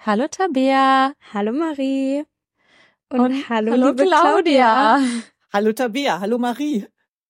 Hallo Tabea. Hallo Marie. Und hallo liebe Claudia. Hallo Tabea, hallo Marie.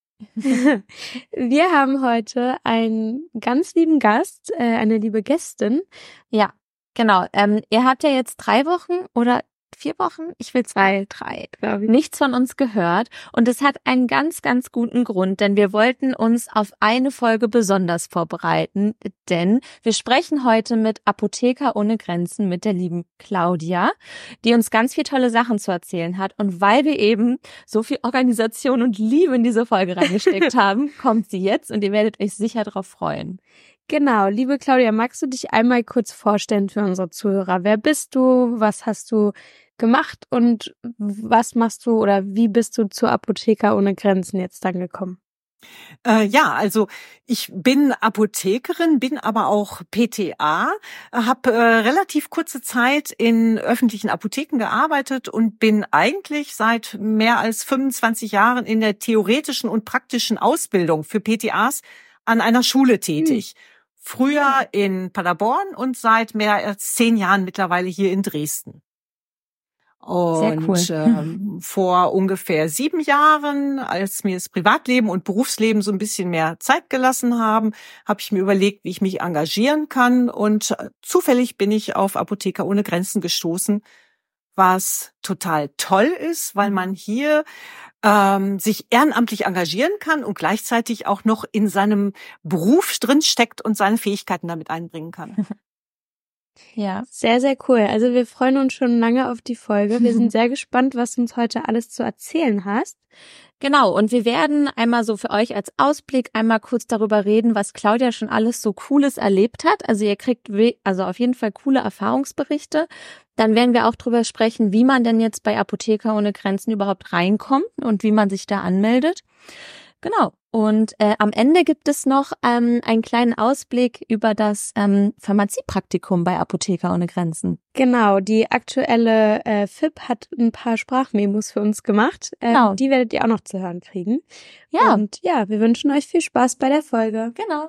Wir haben heute einen ganz lieben Gast, eine liebe Gästin. Ja, genau. Ihr habt ja jetzt 3 Wochen oder 4 Wochen, ich will 3, glaube ich, nichts von uns gehört. Und es hat einen ganz, ganz guten Grund, denn wir wollten uns auf eine Folge besonders vorbereiten, denn wir sprechen heute mit Apotheker ohne Grenzen, mit der lieben Claudia, die uns ganz viele tolle Sachen zu erzählen hat. Und weil wir eben so viel Organisation und Liebe in diese Folge reingesteckt haben, kommt sie jetzt und ihr werdet euch sicher darauf freuen. Genau, liebe Claudia, magst du dich einmal kurz vorstellen für unsere Zuhörer? Wer bist du? Was hast du gemacht und was machst du oder wie bist du zur Apotheker ohne Grenzen jetzt dann gekommen? Also ich bin Apothekerin, bin aber auch PTA, habe relativ kurze Zeit in öffentlichen Apotheken gearbeitet und bin eigentlich seit mehr als 25 Jahren in der theoretischen und praktischen Ausbildung für PTAs an einer Schule tätig. Früher in Paderborn und seit mehr als 10 Jahren mittlerweile hier in Dresden. Und sehr cool. Vor ungefähr 7 Jahren, als mir das Privatleben und Berufsleben so ein bisschen mehr Zeit gelassen haben, habe ich mir überlegt, wie ich mich engagieren kann. Und zufällig bin ich auf Apotheker ohne Grenzen gestoßen, was total toll ist, weil man hier sich ehrenamtlich engagieren kann und gleichzeitig auch noch in seinem Beruf drin steckt und seine Fähigkeiten damit einbringen kann. Ja, sehr, sehr cool. Also wir freuen uns schon lange auf die Folge. Wir sind sehr gespannt, was du uns heute alles zu erzählen hast. Genau, und wir werden einmal so für euch als Ausblick einmal kurz darüber reden, was Claudia schon alles so Cooles erlebt hat. Also ihr kriegt also auf jeden Fall coole Erfahrungsberichte. Dann werden wir auch darüber sprechen, wie man denn jetzt bei Apotheker ohne Grenzen überhaupt reinkommt und wie man sich da anmeldet. Genau. Und am Ende gibt es noch einen kleinen Ausblick über das Pharmaziepraktikum bei Apotheker ohne Grenzen. Genau, die aktuelle FIP hat ein paar Sprachmemos für uns gemacht. Genau. Die werdet ihr auch noch zu hören kriegen. Ja. Und ja, wir wünschen euch viel Spaß bei der Folge. Genau.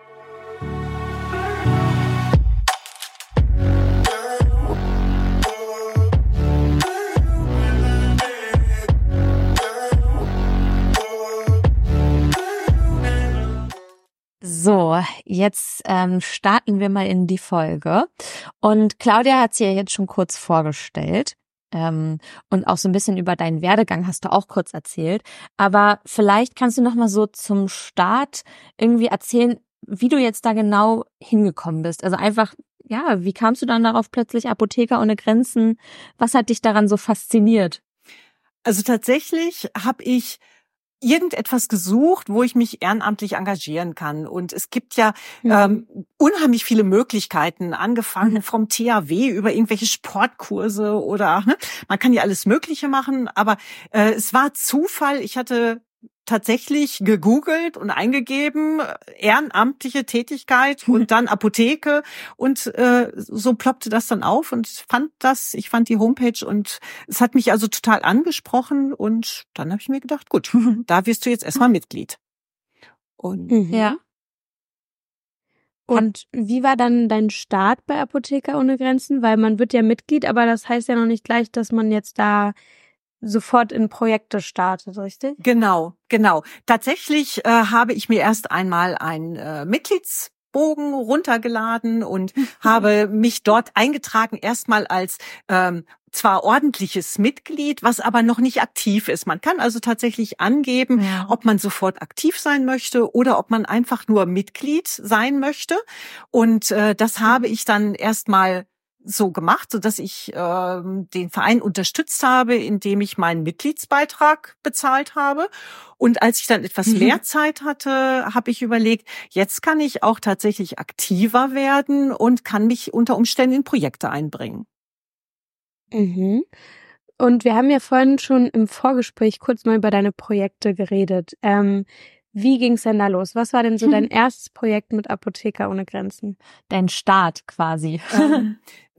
So, jetzt starten wir mal in die Folge. Und Claudia hat sie ja jetzt schon kurz vorgestellt. Und auch so ein bisschen über deinen Werdegang hast du auch kurz erzählt. Aber vielleicht kannst du noch mal so zum Start irgendwie erzählen, wie du jetzt da genau hingekommen bist. Also einfach, ja, wie kamst du dann darauf plötzlich Apotheker ohne Grenzen? Was hat dich daran so fasziniert? Also tatsächlich habe ich irgendetwas gesucht, wo ich mich ehrenamtlich engagieren kann. Und es gibt ja unheimlich viele Möglichkeiten, angefangen vom THW über irgendwelche Sportkurse oder man kann ja alles Mögliche machen. Aber es war Zufall. Ich hatte tatsächlich gegoogelt und eingegeben, ehrenamtliche Tätigkeit und dann Apotheke und so ploppte das dann auf und ich fand die Homepage und es hat mich also total angesprochen und dann habe ich mir gedacht, gut, da wirst du jetzt erstmal Mitglied. Und Ja. Und wie war dann dein Start bei Apotheker ohne Grenzen? Weil man wird ja Mitglied, aber das heißt ja noch nicht gleich, dass man jetzt da sofort in Projekte startet, richtig? Genau. Tatsächlich habe ich mir erst einmal einen Mitgliedsbogen runtergeladen und habe mich dort eingetragen, erstmal als zwar ordentliches Mitglied, was aber noch nicht aktiv ist. Man kann also tatsächlich angeben, ob man sofort aktiv sein möchte oder ob man einfach nur Mitglied sein möchte. Und das habe ich dann erstmal so gemacht, so dass ich den Verein unterstützt habe, indem ich meinen Mitgliedsbeitrag bezahlt habe. Und als ich dann etwas mehr Zeit hatte, habe ich überlegt, jetzt kann ich auch tatsächlich aktiver werden und kann mich unter Umständen in Projekte einbringen. Mhm. Und wir haben ja vorhin schon im Vorgespräch kurz mal über deine Projekte geredet. Wie ging's denn da los? Was war denn so dein erstes Projekt mit Apotheker ohne Grenzen? Dein Start quasi.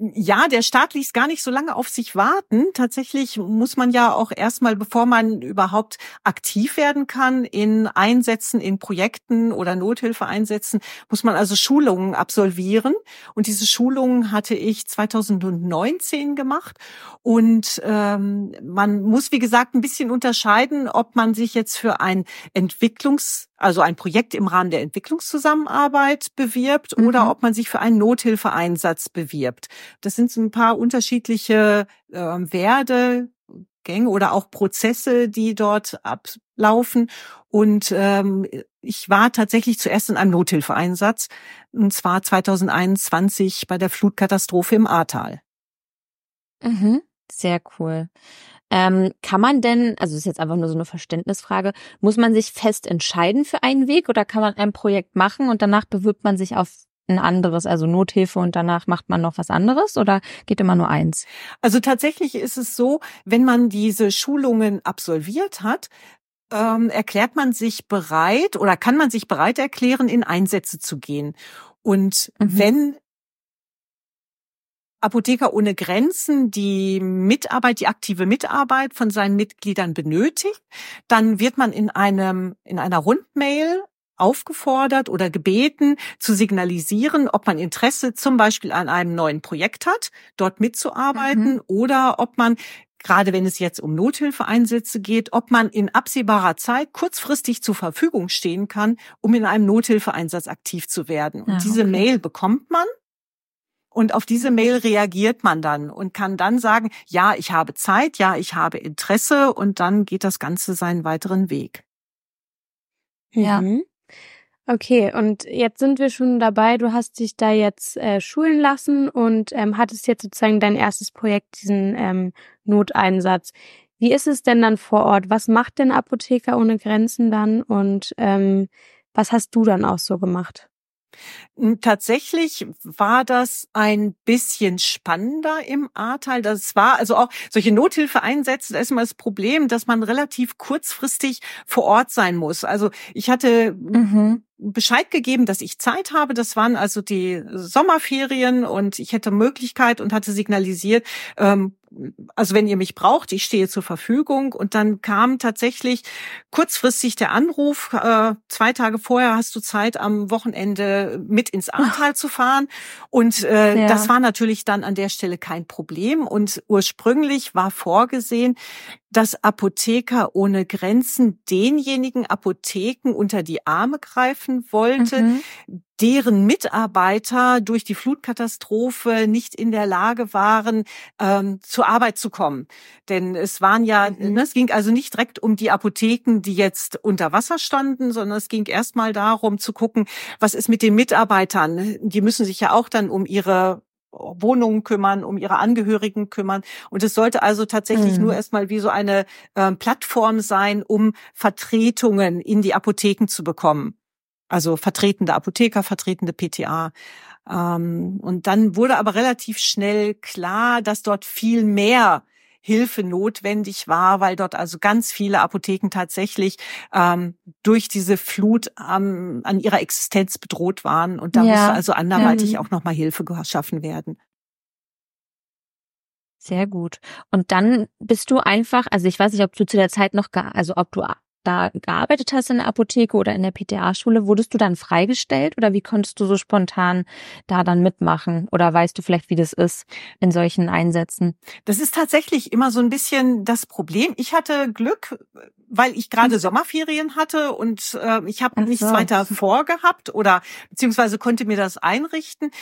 Ja, der Staat ließ gar nicht so lange auf sich warten. Tatsächlich muss man ja auch erstmal, bevor man überhaupt aktiv werden kann in Einsätzen, in Projekten oder Nothilfeeinsätzen, muss man also Schulungen absolvieren. Und diese Schulungen hatte ich 2019 gemacht. Und man muss, wie gesagt, ein bisschen unterscheiden, ob man sich jetzt für ein also ein Projekt im Rahmen der Entwicklungszusammenarbeit bewirbt oder ob man sich für einen Nothilfeeinsatz bewirbt. Das sind so ein paar unterschiedliche Werdegänge oder auch Prozesse, die dort ablaufen. Und ich war tatsächlich zuerst in einem Nothilfeeinsatz, und zwar 2021 bei der Flutkatastrophe im Ahrtal. Mhm. Sehr cool. Kann man denn, also das ist jetzt einfach nur so eine Verständnisfrage, muss man sich fest entscheiden für einen Weg oder kann man ein Projekt machen und danach bewirbt man sich auf ein anderes, also Nothilfe und danach macht man noch was anderes oder geht immer nur eins? Also tatsächlich ist es so, wenn man diese Schulungen absolviert hat, erklärt man sich bereit oder kann man sich bereit erklären, in Einsätze zu gehen. Und wenn Apotheker ohne Grenzen die aktive Mitarbeit von seinen Mitgliedern benötigt, dann wird man in einer Rundmail aufgefordert oder gebeten, zu signalisieren, ob man Interesse zum Beispiel an einem neuen Projekt hat, dort mitzuarbeiten oder ob man, gerade wenn es jetzt um Nothilfeeinsätze geht, ob man in absehbarer Zeit kurzfristig zur Verfügung stehen kann, um in einem Nothilfeeinsatz aktiv zu werden. Und diese Mail bekommt man. Und auf diese Mail reagiert man dann und kann dann sagen, ja, ich habe Zeit, ja, ich habe Interesse, und dann geht das Ganze seinen weiteren Weg. Ja. Okay, und jetzt sind wir schon dabei, du hast dich da jetzt schulen lassen und hattest jetzt sozusagen dein erstes Projekt, diesen Noteinsatz. Wie ist es denn dann vor Ort? Was macht denn Apotheker ohne Grenzen dann und was hast du dann auch so gemacht? Tatsächlich war das ein bisschen spannender im Ahrtal. Das war also auch solche Nothilfeeinsätze, da ist immer das Problem, dass man relativ kurzfristig vor Ort sein muss. Also ich hatte Bescheid gegeben, dass ich Zeit habe. Das waren also die Sommerferien und ich hätte Möglichkeit und hatte signalisiert, also wenn ihr mich braucht, ich stehe zur Verfügung. Und dann kam tatsächlich kurzfristig der Anruf, 2 Tage vorher hast du Zeit, am Wochenende mit ins Ahrtal zu fahren. Und das war natürlich dann an der Stelle kein Problem. Und ursprünglich war vorgesehen, dass Apotheker ohne Grenzen denjenigen Apotheken unter die Arme greifen wollte, deren Mitarbeiter durch die Flutkatastrophe nicht in der Lage waren, zur Arbeit zu kommen. Denn es waren es ging also nicht direkt um die Apotheken, die jetzt unter Wasser standen, sondern es ging erstmal darum zu gucken, was ist mit den Mitarbeitern? Die müssen sich ja auch dann um ihre Wohnungen kümmern, um ihre Angehörigen kümmern. Und es sollte also tatsächlich nur erstmal wie so eine Plattform sein, um Vertretungen in die Apotheken zu bekommen. Also vertretende Apotheker, vertretende PTA. Und dann wurde aber relativ schnell klar, dass dort viel mehr Hilfe notwendig war, weil dort also ganz viele Apotheken tatsächlich durch diese Flut an ihrer Existenz bedroht waren. Und da musste also anderweitig auch nochmal Hilfe geschaffen werden. Sehr gut. Und dann bist du einfach, also ich weiß nicht, ob du zu der Zeit noch, ob du da gearbeitet hast in der Apotheke oder in der PTA-Schule, wurdest du dann freigestellt oder wie konntest du so spontan da dann mitmachen? Oder weißt du vielleicht, wie das ist in solchen Einsätzen? Das ist tatsächlich immer so ein bisschen das Problem. Ich hatte Glück, weil ich gerade Sommerferien hatte und ich habe nichts weiter vorgehabt oder beziehungsweise konnte mir das einrichten.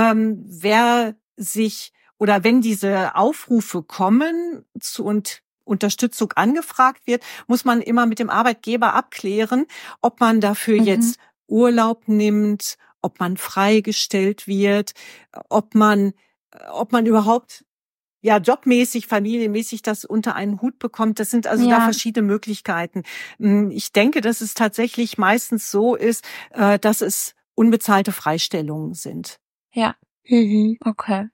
Wenn diese Aufrufe kommen und Unterstützung angefragt wird, muss man immer mit dem Arbeitgeber abklären, ob man dafür jetzt Urlaub nimmt, ob man freigestellt wird, ob man überhaupt jobmäßig, familienmäßig das unter einen Hut bekommt. Das sind also da verschiedene Möglichkeiten. Ich denke, dass es tatsächlich meistens so ist, dass es unbezahlte Freistellungen sind. Ja. Okay.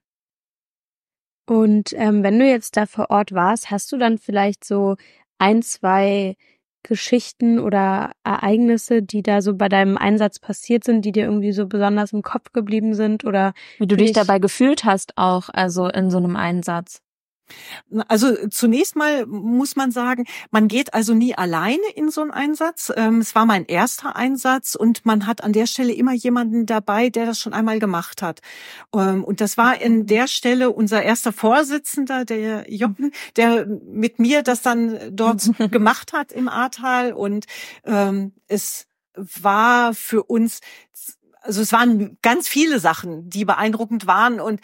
Und wenn du jetzt da vor Ort warst, hast du dann vielleicht so 1, 2 Geschichten oder Ereignisse, die da so bei deinem Einsatz passiert sind, die dir irgendwie so besonders im Kopf geblieben sind oder wie du dich dabei gefühlt hast auch, also in so einem Einsatz? Also zunächst mal muss man sagen, man geht also nie alleine in so einen Einsatz. Es war mein erster Einsatz und man hat an der Stelle immer jemanden dabei, der das schon einmal gemacht hat. Und das war in der Stelle unser erster Vorsitzender, der Jochen, der mit mir das dann dort gemacht hat im Ahrtal. Und es war für uns, also es waren ganz viele Sachen, die beeindruckend waren und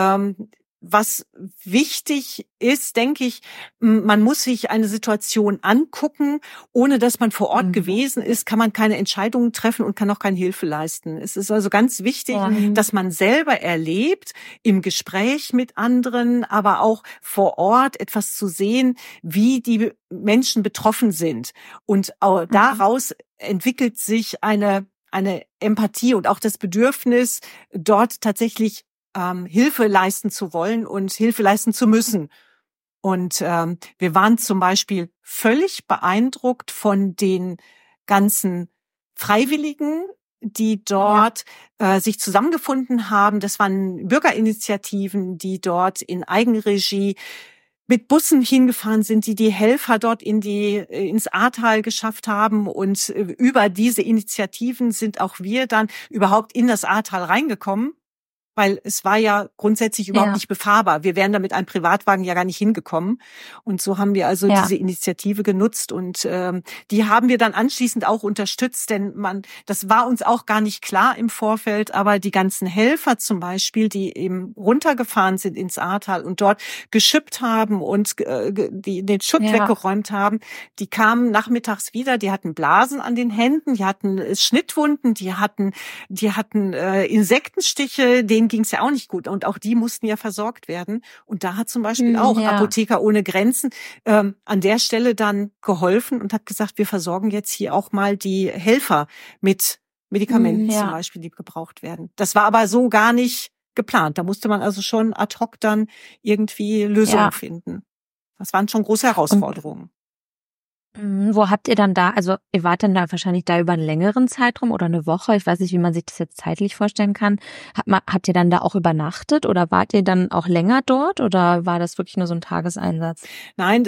was wichtig ist, denke ich, man muss sich eine Situation angucken. Ohne dass man vor Ort gewesen ist, kann man keine Entscheidungen treffen und kann auch keine Hilfe leisten. Es ist also ganz wichtig, dass man selber erlebt, im Gespräch mit anderen, aber auch vor Ort etwas zu sehen, wie die Menschen betroffen sind. Und auch daraus entwickelt sich eine Empathie und auch das Bedürfnis, dort tatsächlich Hilfe leisten zu wollen und Hilfe leisten zu müssen. Und wir waren zum Beispiel völlig beeindruckt von den ganzen Freiwilligen, die dort sich zusammengefunden haben. Das waren Bürgerinitiativen, die dort in Eigenregie mit Bussen hingefahren sind, die Helfer dort ins Ahrtal geschafft haben. Und über diese Initiativen sind auch wir dann überhaupt in das Ahrtal reingekommen. Weil es war ja grundsätzlich überhaupt nicht befahrbar. Wir wären da mit einem Privatwagen ja gar nicht hingekommen. Und so haben wir also diese Initiative genutzt und die haben wir dann anschließend auch unterstützt, denn das war uns auch gar nicht klar im Vorfeld, aber die ganzen Helfer zum Beispiel, die eben runtergefahren sind ins Ahrtal und dort geschippt haben und den Schutt weggeräumt haben, die kamen nachmittags wieder, die hatten Blasen an den Händen, die hatten Schnittwunden, die hatten Insektenstiche, denen ging es ja auch nicht gut. Und auch die mussten ja versorgt werden. Und da hat zum Beispiel auch Apotheker ohne Grenzen an der Stelle dann geholfen und hat gesagt, wir versorgen jetzt hier auch mal die Helfer mit Medikamenten zum Beispiel, die gebraucht werden. Das war aber so gar nicht geplant. Da musste man also schon ad hoc dann irgendwie Lösungen finden. Das waren schon große Herausforderungen. Wo habt ihr dann da, also ihr wart dann da wahrscheinlich da über einen längeren Zeitraum oder eine Woche, ich weiß nicht, wie man sich das jetzt zeitlich vorstellen kann. Habt ihr dann da auch übernachtet oder wart ihr dann auch länger dort oder war das wirklich nur so ein Tageseinsatz? Nein,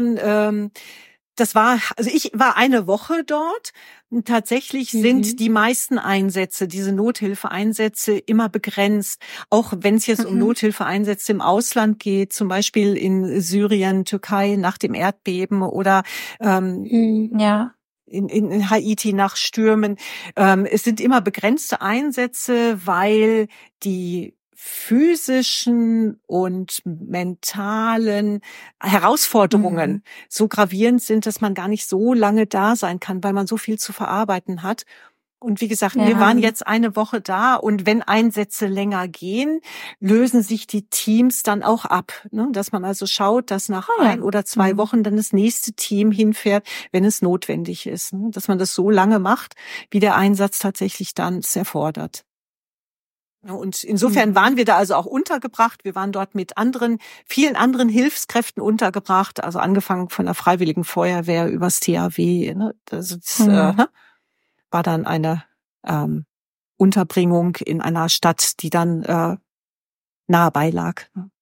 also ich war eine Woche dort. Und tatsächlich sind die meisten Einsätze, diese Nothilfeeinsätze, immer begrenzt. Auch wenn es jetzt um Nothilfeeinsätze im Ausland geht, zum Beispiel in Syrien, Türkei nach dem Erdbeben oder in Haiti nach Stürmen. Es sind immer begrenzte Einsätze, weil die physischen und mentalen Herausforderungen so gravierend sind, dass man gar nicht so lange da sein kann, weil man so viel zu verarbeiten hat. Und wie gesagt, wir waren jetzt eine Woche da und wenn Einsätze länger gehen, lösen sich die Teams dann auch ab. Ne? Dass man also schaut, dass nach 1 oder 2 Wochen dann das nächste Team hinfährt, wenn es notwendig ist. Ne? Dass man das so lange macht, wie der Einsatz tatsächlich dann es erfordert. Und insofern waren wir da also auch untergebracht. Wir waren dort mit vielen anderen Hilfskräften untergebracht, also angefangen von der Freiwilligen Feuerwehr übers THW. Ne? Also das war dann eine Unterbringung in einer Stadt, die dann nahe bei lag.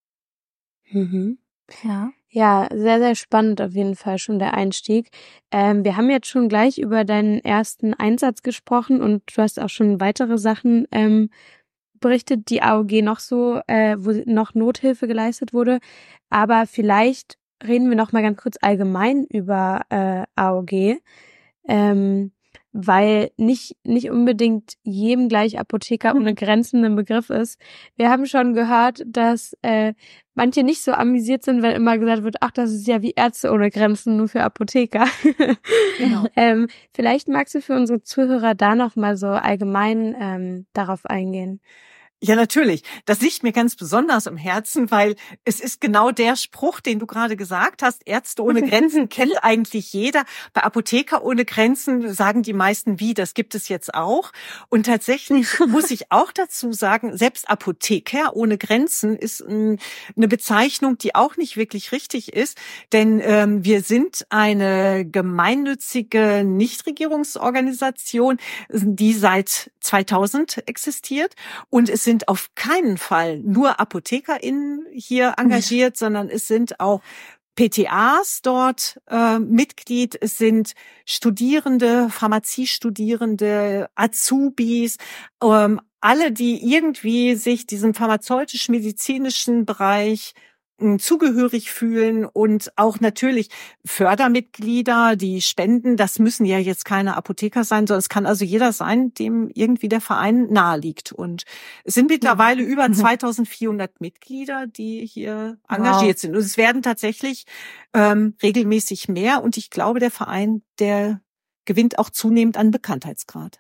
Ja, sehr, sehr spannend auf jeden Fall schon der Einstieg. Wir haben jetzt schon gleich über deinen ersten Einsatz gesprochen und du hast auch schon weitere Sachen berichtet, die AOG noch so, wo noch Nothilfe geleistet wurde. Aber vielleicht reden wir noch mal ganz kurz allgemein über AOG, weil nicht unbedingt jedem gleich Apotheker ohne Grenzen ein Begriff ist. Wir haben schon gehört, dass manche nicht so amüsiert sind, wenn immer gesagt wird, ach, das ist ja wie Ärzte ohne Grenzen, nur für Apotheker. Genau. Vielleicht magst du für unsere Zuhörer da noch mal so allgemein darauf eingehen. Ja, natürlich. Das liegt mir ganz besonders am Herzen, weil es ist genau der Spruch, den du gerade gesagt hast. Ärzte ohne Grenzen kennt eigentlich jeder. Bei Apotheker ohne Grenzen sagen die meisten, wie, das gibt es jetzt auch. Und tatsächlich muss ich auch dazu sagen, selbst Apotheker ohne Grenzen ist eine Bezeichnung, die auch nicht wirklich richtig ist. Denn wir sind eine gemeinnützige Nichtregierungsorganisation, die seit 2000 existiert. Und es sind auf keinen Fall nur ApothekerInnen hier engagiert, sondern es sind auch PTAs dort Mitglied, es sind Studierende, Pharmaziestudierende, Azubis, alle, die irgendwie sich diesem pharmazeutisch-medizinischen Bereich zugehörig fühlen und auch natürlich Fördermitglieder, die spenden. Das müssen ja jetzt keine Apotheker sein, sondern es kann also jeder sein, dem irgendwie der Verein nahe liegt. Und es sind mittlerweile über 2400 Mitglieder, die hier engagiert sind. Und es werden tatsächlich regelmäßig mehr. Und ich glaube, der Verein, der gewinnt auch zunehmend an Bekanntheitsgrad.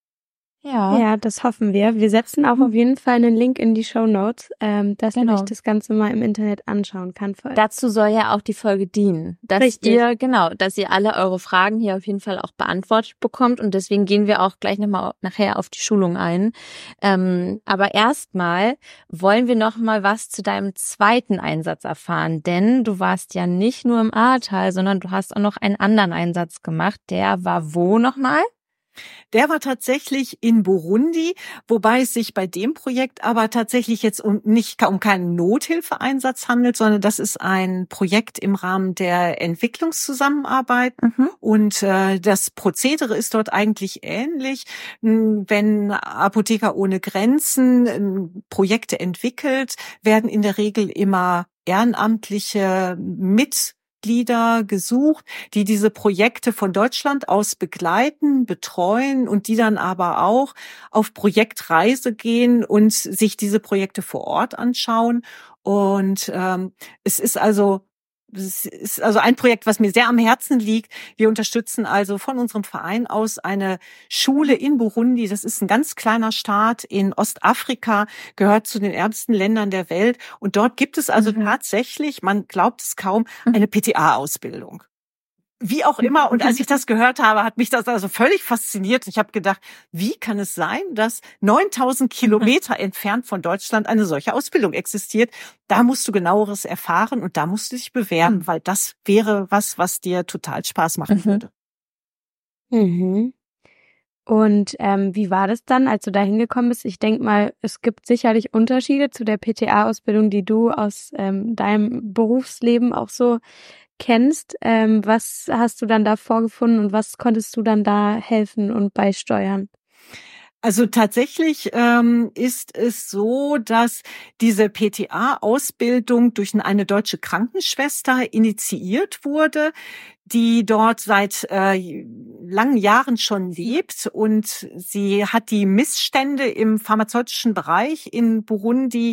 Ja, das hoffen wir. Wir setzen auch auf jeden Fall einen Link in die Shownotes, dass man sich das Ganze mal im Internet anschauen kann. Dazu soll ja auch die Folge dienen, dass ihr alle eure Fragen hier auf jeden Fall auch beantwortet bekommt, und deswegen gehen wir auch gleich nachher auf die Schulung ein. Aber erstmal wollen wir noch mal was zu deinem zweiten Einsatz erfahren, denn du warst ja nicht nur im Ahrtal, sondern du hast auch noch einen anderen Einsatz gemacht. Der war wo nochmal? Der war tatsächlich in Burundi, wobei es sich bei dem Projekt aber tatsächlich jetzt nicht um keinen Nothilfeeinsatz handelt, sondern das ist ein Projekt im Rahmen der Entwicklungszusammenarbeit. Und das Prozedere ist dort eigentlich ähnlich. Wenn Apotheker ohne Grenzen Projekte entwickelt, werden in der Regel immer Ehrenamtliche Mitglieder gesucht, die diese Projekte von Deutschland aus begleiten, betreuen und die dann aber auch auf Projektreise gehen und sich diese Projekte vor Ort anschauen. Und es ist also ein Projekt, was mir sehr am Herzen liegt. Wir unterstützen also von unserem Verein aus eine Schule in Burundi. Das ist ein ganz kleiner Staat in Ostafrika, gehört zu den ärmsten Ländern der Welt. Und dort gibt es also tatsächlich, man glaubt es kaum, eine PTA-Ausbildung. Wie auch immer. Und als ich das gehört habe, hat mich das also völlig fasziniert. Ich habe gedacht, wie kann es sein, dass 9000 Kilometer entfernt von Deutschland eine solche Ausbildung existiert? Da musst du genaueres erfahren und da musst du dich bewerben, weil das wäre was dir total Spaß machen würde. Und wie war das dann, als du da hingekommen bist? Ich denke mal, es gibt sicherlich Unterschiede zu der PTA-Ausbildung, die du aus deinem Berufsleben auch so kennst. Was hast du dann da vorgefunden und was konntest du dann da helfen und beisteuern? Also tatsächlich ist es so, dass diese PTA-Ausbildung durch eine deutsche Krankenschwester initiiert wurde, die dort seit langen Jahren schon lebt, und sie hat die Missstände im pharmazeutischen Bereich in Burundi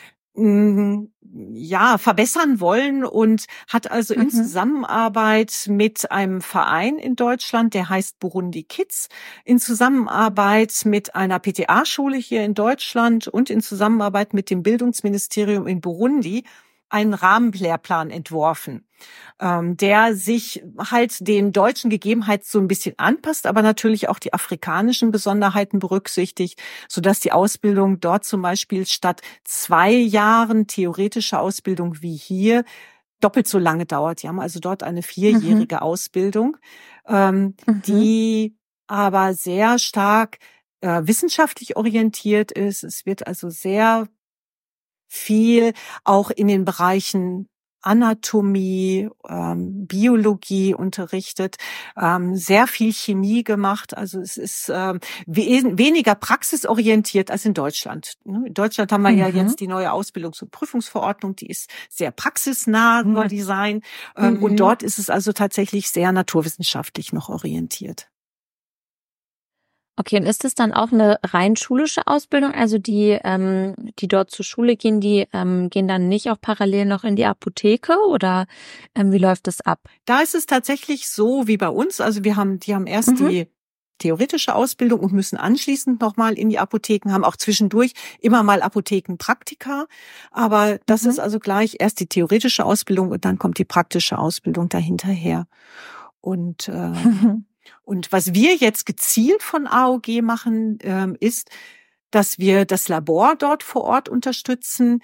verbessern wollen und hat also in Zusammenarbeit mit einem Verein in Deutschland, der heißt Burundi Kids, in Zusammenarbeit mit einer PTA-Schule hier in Deutschland und in Zusammenarbeit mit dem Bildungsministerium in Burundi einen Rahmenlehrplan entworfen, der sich halt den deutschen Gegebenheiten so ein bisschen anpasst, aber natürlich auch die afrikanischen Besonderheiten berücksichtigt, sodass die Ausbildung dort zum Beispiel statt 2 Jahren theoretische Ausbildung wie hier doppelt so lange dauert. Die haben also dort eine 4-jährige Ausbildung, die aber sehr stark wissenschaftlich orientiert ist. Es wird also sehr viel auch in den Bereichen Anatomie, Biologie unterrichtet, sehr viel Chemie gemacht. Also es ist weniger praxisorientiert als in Deutschland. In Deutschland haben wir ja jetzt die neue Ausbildungs- und Prüfungsverordnung, die ist sehr praxisnah Design. Und dort ist es also tatsächlich sehr naturwissenschaftlich noch orientiert. Okay, und ist es dann auch eine rein schulische Ausbildung? Also die dort zur Schule gehen, die gehen dann nicht auch parallel noch in die Apotheke, oder wie läuft das ab? Da ist es tatsächlich so wie bei uns. Also die haben erst theoretische Ausbildung und müssen anschließend nochmal in die Apotheken, haben auch zwischendurch immer mal Apothekenpraktika. Aber das ist also gleich erst die theoretische Ausbildung und dann kommt die praktische Ausbildung dahinterher. Und was wir jetzt gezielt von AOG machen, ist, dass wir das Labor dort vor Ort unterstützen.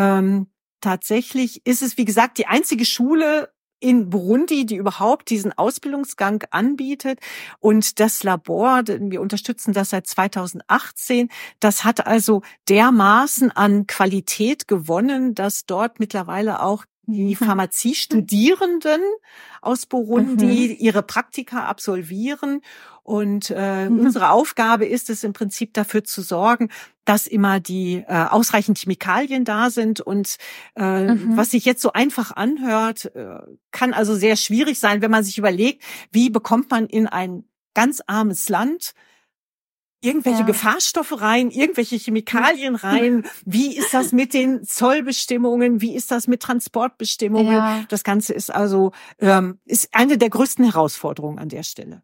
Tatsächlich ist es, wie gesagt, die einzige Schule in Burundi, die überhaupt diesen Ausbildungsgang anbietet. Und das Labor, wir unterstützen das seit 2018, das hat also dermaßen an Qualität gewonnen, dass dort mittlerweile auch die Pharmaziestudierenden aus Burundi ihre Praktika absolvieren. Und unsere Aufgabe ist es im Prinzip dafür zu sorgen, dass immer die ausreichend Chemikalien da sind. Und was sich jetzt so einfach anhört, kann also sehr schwierig sein, wenn man sich überlegt, wie bekommt man in ein ganz armes Land irgendwelche Gefahrstoffe rein, irgendwelche Chemikalien rein. Wie ist das mit den Zollbestimmungen? Wie ist das mit Transportbestimmungen? Ja. Das Ganze ist also ist eine der größten Herausforderungen an der Stelle.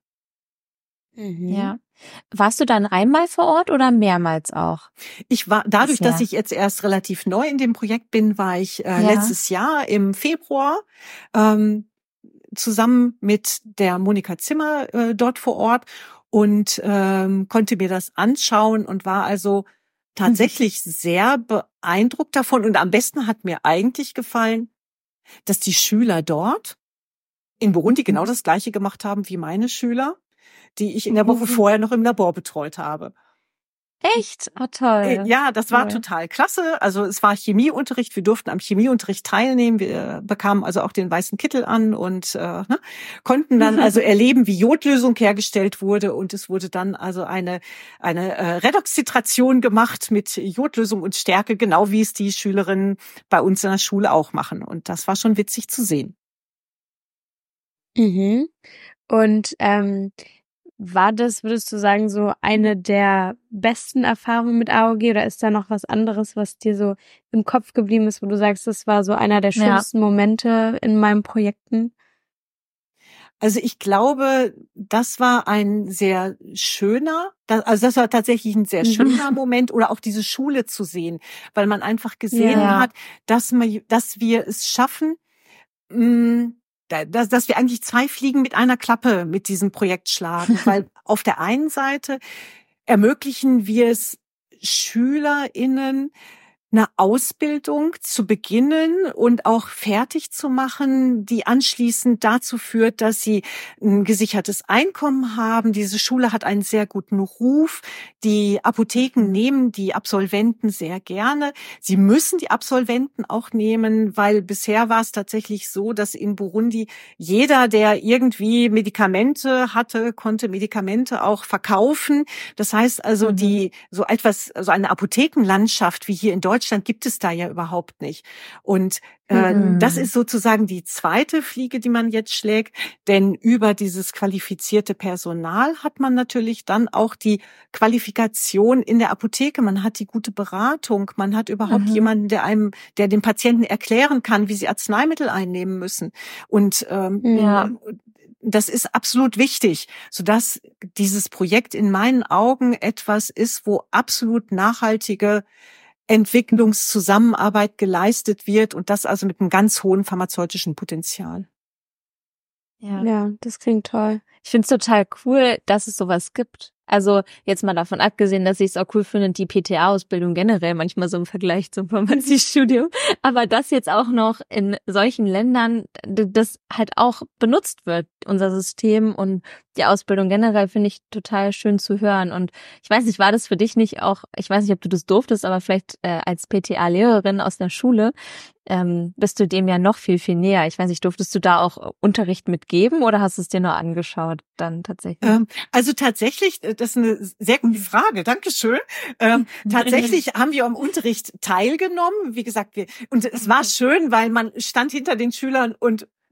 Ja. Warst du dann einmal vor Ort oder mehrmals auch? Ich war, dadurch, dass ich jetzt erst relativ neu in dem Projekt bin, war ich letztes Jahr im Februar zusammen mit der Monika Zimmer dort vor Ort und konnte mir das anschauen und war also tatsächlich sehr beeindruckt davon. Und am besten hat mir eigentlich gefallen, dass die Schüler dort in Burundi genau das Gleiche gemacht haben wie meine Schüler, die ich in der Woche vorher noch im Labor betreut habe. Echt? Oh, toll. Ja, das war total klasse. Also es war Chemieunterricht. Wir durften am Chemieunterricht teilnehmen. Wir bekamen also auch den weißen Kittel an und konnten dann also erleben, wie Jodlösung hergestellt wurde. Und es wurde dann also eine Redoxtitration gemacht mit Jodlösung und Stärke, genau wie es die Schülerinnen bei uns in der Schule auch machen. Und das war schon witzig zu sehen. Und war das, würdest du sagen, so eine der besten Erfahrungen mit AOG oder ist da noch was anderes, was dir so im Kopf geblieben ist, wo du sagst, das war so einer der schönsten Momente in meinen Projekten? Also ich glaube, das war ein sehr schöner, das war tatsächlich ein sehr schöner Moment oder auch diese Schule zu sehen, weil man einfach gesehen hat, dass wir es schaffen, dass wir eigentlich 2 Fliegen mit einer Klappe mit diesem Projekt schlagen, weil auf der einen Seite ermöglichen wir es SchülerInnen, eine Ausbildung zu beginnen und auch fertig zu machen, die anschließend dazu führt, dass sie ein gesichertes Einkommen haben. Diese Schule hat einen sehr guten Ruf. Die Apotheken nehmen die Absolventen sehr gerne. Sie müssen die Absolventen auch nehmen, weil bisher war es tatsächlich so, dass in Burundi jeder, der irgendwie Medikamente hatte, konnte Medikamente auch verkaufen. Das heißt also, so eine Apothekenlandschaft wie hier in Deutschland gibt es da ja überhaupt nicht. Und das ist sozusagen die zweite Fliege, die man jetzt schlägt. Denn über dieses qualifizierte Personal hat man natürlich dann auch die Qualifikation in der Apotheke. Man hat die gute Beratung. Man hat überhaupt jemanden, der dem Patienten erklären kann, wie sie Arzneimittel einnehmen müssen. Und das ist absolut wichtig, sodass dieses Projekt in meinen Augen etwas ist, wo absolut nachhaltige Entwicklungszusammenarbeit geleistet wird und das also mit einem ganz hohen pharmazeutischen Potenzial. Ja, das klingt toll. Ich finde es total cool, dass es sowas gibt. Also jetzt mal davon abgesehen, dass ich es auch cool finde, die PTA-Ausbildung generell manchmal so im Vergleich zum Pharmaziestudium, aber dass jetzt auch noch in solchen Ländern das halt auch benutzt wird, unser System und die Ausbildung generell, finde ich total schön zu hören. Und ich weiß nicht, war das für dich nicht auch, ich weiß nicht, ob du das durftest, aber vielleicht als PTA-Lehrerin aus der Schule bist du dem ja noch viel, viel näher. Ich weiß nicht, durftest du da auch Unterricht mitgeben oder hast du es dir nur angeschaut dann tatsächlich? Also tatsächlich, das ist eine sehr gute Frage, Dankeschön. Tatsächlich haben wir am Unterricht teilgenommen. Wie gesagt, und es war schön, weil man stand hinter den Schülern und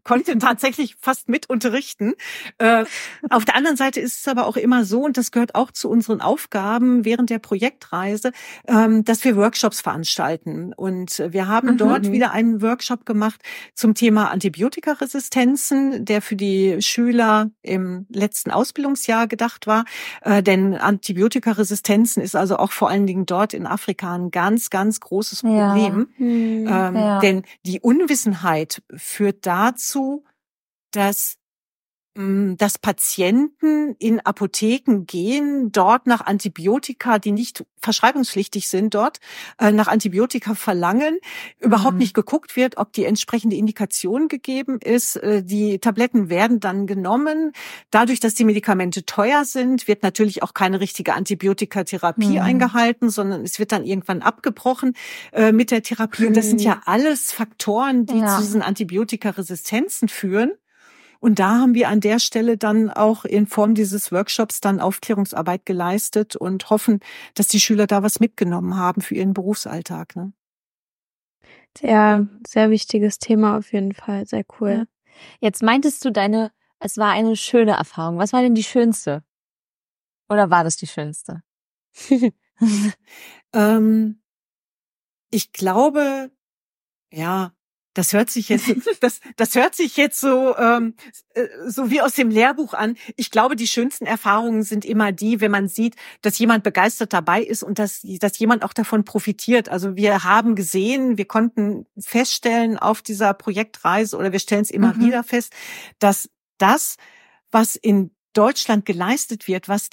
konnte tatsächlich fast mit unterrichten. Auf der anderen Seite ist es aber auch immer so, und das gehört auch zu unseren Aufgaben während der Projektreise, dass wir Workshops veranstalten. Und wir haben dort wieder einen Workshop gemacht zum Thema Antibiotikaresistenzen, der für die Schüler im letzten Ausbildungsjahr gedacht war. Denn Antibiotikaresistenzen ist also auch vor allen Dingen dort in Afrika ein ganz, ganz großes Problem. Denn die Unwissenheit führt dazu, dass Patienten in Apotheken gehen, dort nach Antibiotika, die nicht verschreibungspflichtig sind, dort nach Antibiotika verlangen, überhaupt nicht geguckt wird, ob die entsprechende Indikation gegeben ist. Die Tabletten werden dann genommen. Dadurch, dass die Medikamente teuer sind, wird natürlich auch keine richtige Antibiotikatherapie eingehalten, sondern es wird dann irgendwann abgebrochen mit der Therapie. Und das sind ja alles Faktoren, die zu diesen Antibiotikaresistenzen führen. Und da haben wir an der Stelle dann auch in Form dieses Workshops dann Aufklärungsarbeit geleistet und hoffen, dass die Schüler da was mitgenommen haben für ihren Berufsalltag. Ne? Sehr, sehr wichtiges Thema auf jeden Fall. Sehr cool. Ja. Jetzt meintest du es war eine schöne Erfahrung. Was war denn die schönste? Oder war das die schönste? Ich glaube, ja, das hört sich jetzt so wie aus dem Lehrbuch an. Ich glaube, die schönsten Erfahrungen sind immer die, wenn man sieht, dass jemand begeistert dabei ist und dass jemand auch davon profitiert. Also wir haben gesehen, wir konnten feststellen auf dieser Projektreise oder wir stellen es immer wieder fest, dass das, was in Deutschland geleistet wird, was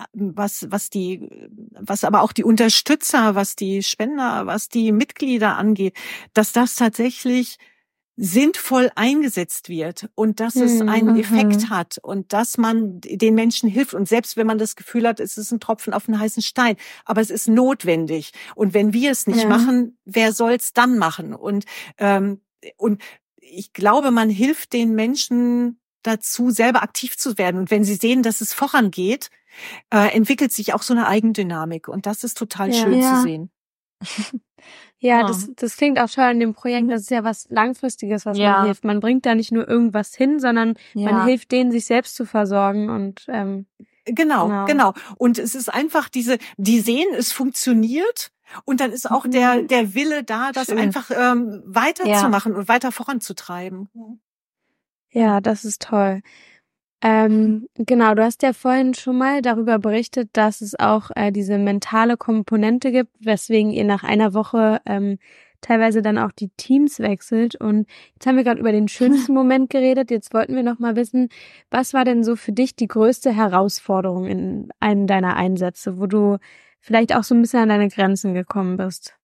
aber auch die Unterstützer, was die Spender, was die Mitglieder angeht, dass das tatsächlich sinnvoll eingesetzt wird und dass es einen Effekt hat und dass man den Menschen hilft. Und selbst wenn man das Gefühl hat, es ist ein Tropfen auf einen heißen Stein, aber es ist notwendig. Und wenn wir es nicht machen, wer soll's dann machen? Und ich glaube, man hilft den Menschen dazu, selber aktiv zu werden. Und wenn sie sehen, dass es vorangeht, entwickelt sich auch so eine Eigendynamik. Und das ist total schön zu sehen. Ja, das klingt auch schön in dem Projekt. Das ist ja was Langfristiges, was man hilft. Man bringt da nicht nur irgendwas hin, sondern man hilft denen, sich selbst zu versorgen. Und Genau. Und es ist einfach die sehen, es funktioniert. Und dann ist auch der Wille da, das einfach weiterzumachen und weiter voranzutreiben. Ja, das ist toll. Genau, du hast ja vorhin schon mal darüber berichtet, dass es auch diese mentale Komponente gibt, weswegen ihr nach einer Woche teilweise dann auch die Teams wechselt. Und jetzt haben wir gerade über den schönsten Moment geredet. Jetzt wollten wir noch mal wissen, was war denn so für dich die größte Herausforderung in einem deiner Einsätze, wo du vielleicht auch so ein bisschen an deine Grenzen gekommen bist?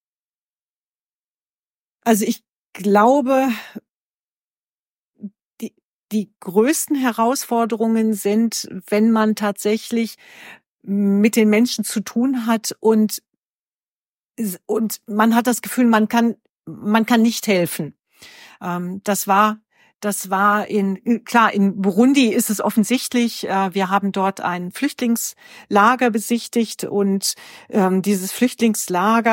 Also ich glaube, die größten Herausforderungen sind, wenn man tatsächlich mit den Menschen zu tun hat und man hat das Gefühl, man kann nicht helfen. Das war in Burundi ist es offensichtlich. Wir haben dort ein Flüchtlingslager besichtigt und dieses Flüchtlingslager,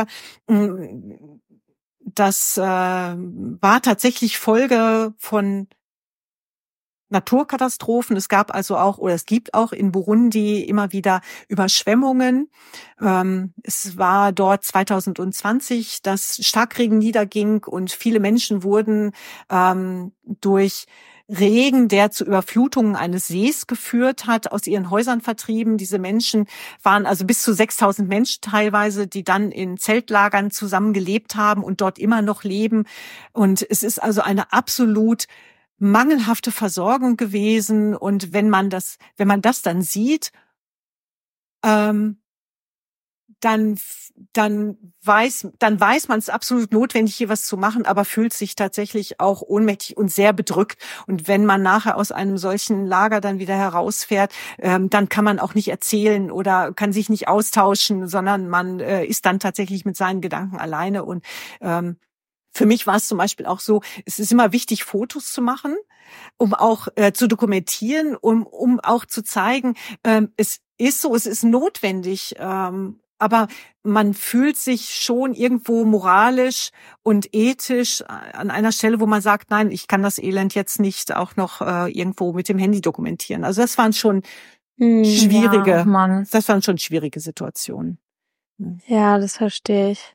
das war tatsächlich Folge von Naturkatastrophen. Es gibt auch in Burundi immer wieder Überschwemmungen. Es war dort 2020, dass Starkregen niederging und viele Menschen wurden durch Regen, der zu Überflutungen eines Sees geführt hat, aus ihren Häusern vertrieben. Diese Menschen waren also bis zu 6.000 Menschen teilweise, die dann in Zeltlagern zusammengelebt haben und dort immer noch leben. Und es ist also eine absolut mangelhafte Versorgung gewesen. Und wenn man das dann sieht, dann weiß man, es ist absolut notwendig, hier was zu machen, aber fühlt sich tatsächlich auch ohnmächtig und sehr bedrückt. Und wenn man nachher aus einem solchen Lager dann wieder herausfährt, dann kann man auch nicht erzählen oder kann sich nicht austauschen, sondern man ist dann tatsächlich mit seinen Gedanken alleine. Und für mich war es zum Beispiel auch so, es ist immer wichtig, Fotos zu machen, um auch zu dokumentieren, um auch zu zeigen, es ist notwendig, aber man fühlt sich schon irgendwo moralisch und ethisch an einer Stelle, wo man sagt, nein, ich kann das Elend jetzt nicht auch noch irgendwo mit dem Handy dokumentieren. Also das waren schon schwierige Situationen. Ja, das verstehe ich.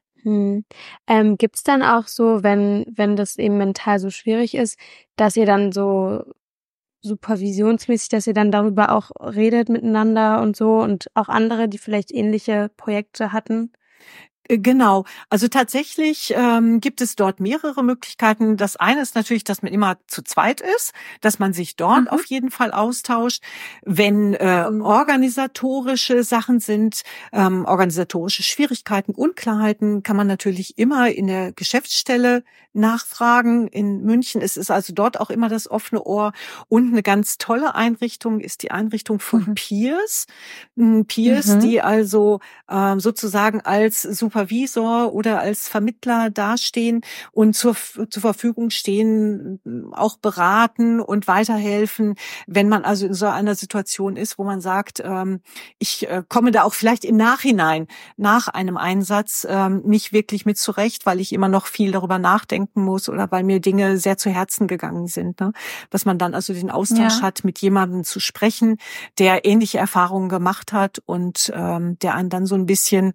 Gibt's dann auch so, wenn das eben mental so schwierig ist, dass ihr dann so supervisionsmäßig, dass ihr dann darüber auch redet miteinander und so und auch andere, die vielleicht ähnliche Projekte hatten? Genau. Also tatsächlich gibt es dort mehrere Möglichkeiten. Das eine ist natürlich, dass man immer zu zweit ist, dass man sich dort auf jeden Fall austauscht. Wenn organisatorische Sachen sind, organisatorische Schwierigkeiten, Unklarheiten, kann man natürlich immer in der Geschäftsstelle nachfragen. In München ist es also dort auch immer das offene Ohr. Und eine ganz tolle Einrichtung ist die Einrichtung von Peers. Peers, die also sozusagen als Supervisor oder als Vermittler dastehen und zur Verfügung stehen, auch beraten und weiterhelfen, wenn man also in so einer Situation ist, wo man sagt, ich komme da auch vielleicht im Nachhinein nach einem Einsatz nicht wirklich mit zurecht, weil ich immer noch viel darüber nachdenken muss oder weil mir Dinge sehr zu Herzen gegangen sind. Ne? Dass man dann also den Austausch hat, mit jemandem zu sprechen, der ähnliche Erfahrungen gemacht hat und der einen dann so ein bisschen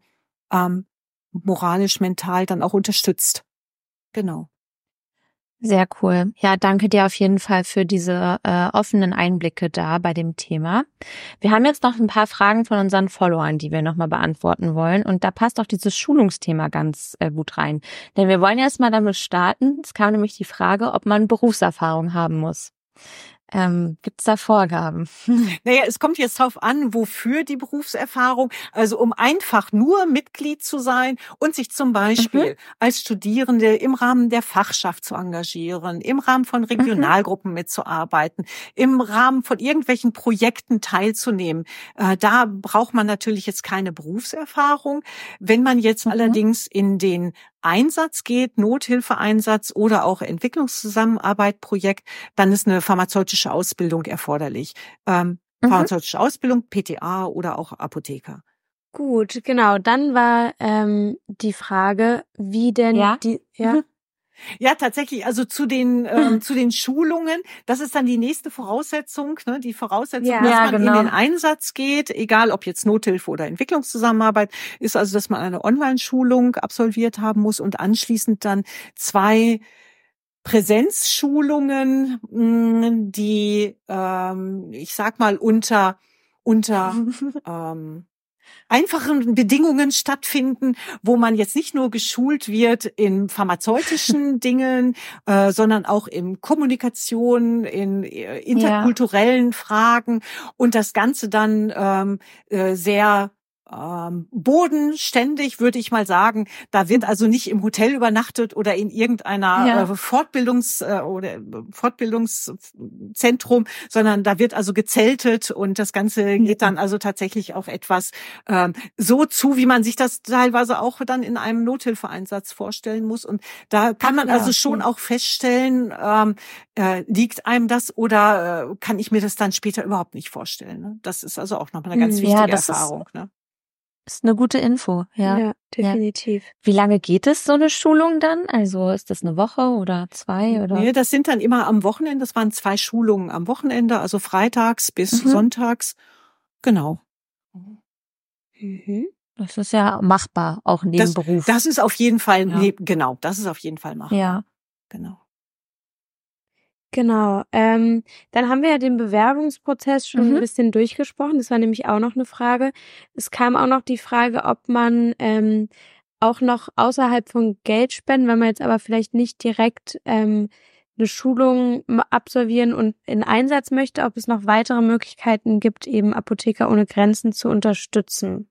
moralisch, mental dann auch unterstützt. Genau. Sehr cool. Ja, danke dir auf jeden Fall für diese offenen Einblicke da bei dem Thema. Wir haben jetzt noch ein paar Fragen von unseren Followern, die wir nochmal beantworten wollen. Und da passt auch dieses Schulungsthema ganz gut rein. Denn wir wollen erst mal damit starten. Es kam nämlich die Frage, ob man Berufserfahrung haben muss. Gibt es da Vorgaben? Naja, es kommt jetzt drauf an, wofür die Berufserfahrung. Also um einfach nur Mitglied zu sein und sich zum Beispiel als Studierende im Rahmen der Fachschaft zu engagieren, im Rahmen von Regionalgruppen mitzuarbeiten, im Rahmen von irgendwelchen Projekten teilzunehmen. Da braucht man natürlich jetzt keine Berufserfahrung. Wenn man jetzt allerdings in den Einsatz geht, Nothilfeeinsatz oder auch Entwicklungszusammenarbeit, Projekt, dann ist eine pharmazeutische Ausbildung erforderlich. Pharmazeutische Ausbildung, PTA oder auch Apotheker. Gut, genau. Dann war die Frage, wie denn Ja, tatsächlich. Also zu den Schulungen, das ist dann die nächste Voraussetzung, ne? Die Voraussetzung, dass man in den Einsatz geht, egal ob jetzt Nothilfe oder Entwicklungszusammenarbeit, ist also, dass man eine Online-Schulung absolviert haben muss und anschließend dann 2 Präsenzschulungen, die ich sag mal unter einfachen Bedingungen stattfinden, wo man jetzt nicht nur geschult wird in pharmazeutischen Dingen, sondern auch in Kommunikation, in interkulturellen Fragen und das Ganze dann sehr bodenständig, würde ich mal sagen. Da wird also nicht im Hotel übernachtet oder in irgendeiner Fortbildungszentrum, sondern da wird also gezeltet und das Ganze geht dann also tatsächlich auch etwas so zu, wie man sich das teilweise auch dann in einem Nothilfeeinsatz vorstellen muss. Und da kann man also schon auch feststellen, liegt einem das oder kann ich mir das dann später überhaupt nicht vorstellen. Ne? Das ist also auch nochmal eine ganz wichtige Erfahrung. Ne? Ist eine gute Info, ja, definitiv. Ja. Wie lange geht es, so eine Schulung dann? Also ist das eine Woche oder 2? Oder? Nee, das sind dann immer am Wochenende. Das waren 2 Schulungen am Wochenende, also freitags bis sonntags. Genau. Das ist ja machbar, auch neben Beruf. Das ist auf jeden Fall, genau, das ist auf jeden Fall machbar. Ja. Genau. Dann haben wir ja den Bewerbungsprozess schon ein bisschen durchgesprochen. Das war nämlich auch noch eine Frage. Es kam auch noch die Frage, ob man auch noch außerhalb von Geldspenden, wenn man jetzt aber vielleicht nicht direkt eine Schulung absolvieren und in Einsatz möchte, ob es noch weitere Möglichkeiten gibt, eben Apotheker ohne Grenzen zu unterstützen.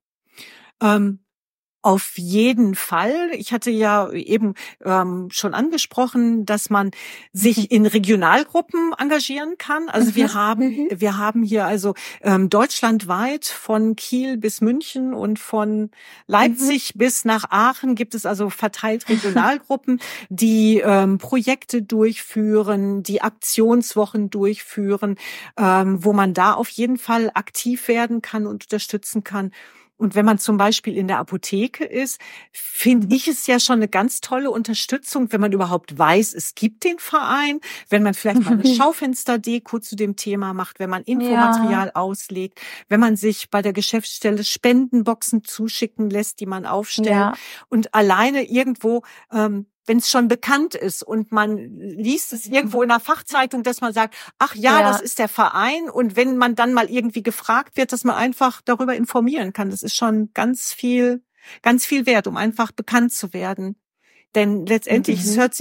Auf jeden Fall. Ich hatte ja eben schon angesprochen, dass man sich in Regionalgruppen engagieren kann. Also wir haben hier also deutschlandweit von Kiel bis München und von Leipzig bis nach Aachen gibt es also verteilt Regionalgruppen, die Projekte durchführen, die Aktionswochen durchführen, wo man da auf jeden Fall aktiv werden kann und unterstützen kann. Und wenn man zum Beispiel in der Apotheke ist, finde ich es ja schon eine ganz tolle Unterstützung, wenn man überhaupt weiß, es gibt den Verein, wenn man vielleicht mal eine Schaufensterdeko zu dem Thema macht, wenn man Infomaterial auslegt, wenn man sich bei der Geschäftsstelle Spendenboxen zuschicken lässt, die man aufstellt. Ja. Und alleine irgendwo, wenn es schon bekannt ist und man liest es irgendwo in einer Fachzeitung, dass man sagt, ach ja, das ist der Verein. Und wenn man dann mal irgendwie gefragt wird, dass man einfach darüber informieren kann. Das ist schon ganz viel wert, um einfach bekannt zu werden. Denn letztendlich, es hört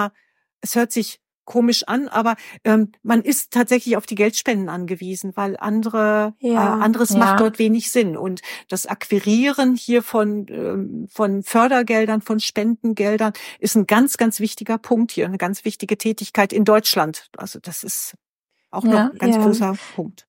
sich komisch an, aber man ist tatsächlich auf die Geldspenden angewiesen, weil anderes macht dort wenig Sinn. Und das Akquirieren hier von Fördergeldern, von Spendengeldern ist ein ganz, ganz wichtiger Punkt hier, eine ganz wichtige Tätigkeit in Deutschland. Also das ist auch noch ein ganz großer Punkt.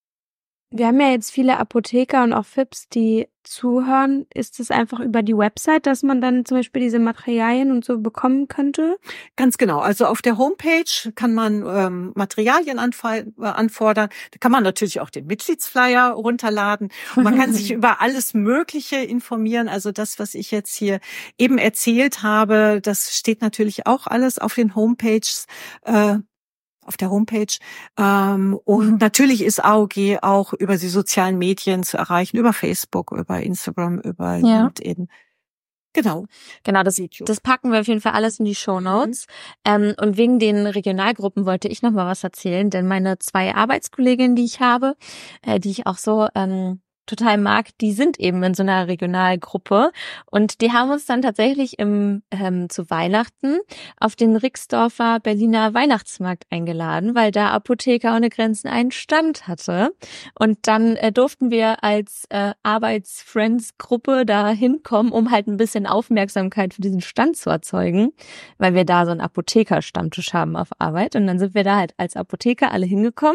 Wir haben ja jetzt viele Apotheker und auch FIPS, die zuhören. Ist es einfach über die Website, dass man dann zum Beispiel diese Materialien und so bekommen könnte? Ganz genau. Also auf der Homepage kann man Materialien anfordern. Da kann man natürlich auch den Mitgliedsflyer runterladen. Und man kann sich über alles Mögliche informieren. Also das, was ich jetzt hier eben erzählt habe, das steht natürlich auch alles auf den Homepages. Auf der Homepage. Und natürlich ist AOG auch über die sozialen Medien zu erreichen, über Facebook, über Instagram, über LinkedIn. Genau, das packen wir auf jeden Fall alles in die Shownotes. Und wegen den Regionalgruppen wollte ich noch mal was erzählen, denn meine 2 Arbeitskolleginnen, die ich habe, die ich auch so total mag, die sind eben in so einer Regionalgruppe und die haben uns dann tatsächlich zu Weihnachten auf den Rixdorfer Berliner Weihnachtsmarkt eingeladen, weil da Apotheker ohne Grenzen einen Stand hatte und dann durften wir als Arbeitsfriends-Gruppe da hinkommen, um halt ein bisschen Aufmerksamkeit für diesen Stand zu erzeugen, weil wir da so einen Apotheker-Stammtisch haben auf Arbeit und dann sind wir da halt als Apotheker alle hingekommen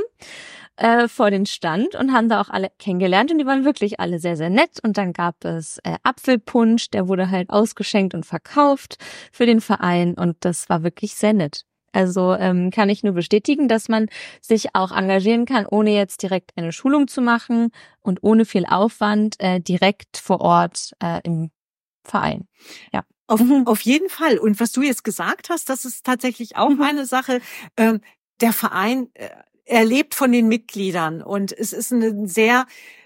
vor den Stand und haben da auch alle kennengelernt und die waren wirklich alle sehr, sehr nett und dann gab es Apfelpunsch, der wurde halt ausgeschenkt und verkauft für den Verein und das war wirklich sehr nett. Also kann ich nur bestätigen, dass man sich auch engagieren kann, ohne jetzt direkt eine Schulung zu machen und ohne viel Aufwand direkt vor Ort im Verein. Ja. Auf jeden Fall. Und was du jetzt gesagt hast, das ist tatsächlich auch eine Sache. Der Verein er lebt von den Mitgliedern und es ist ein sehr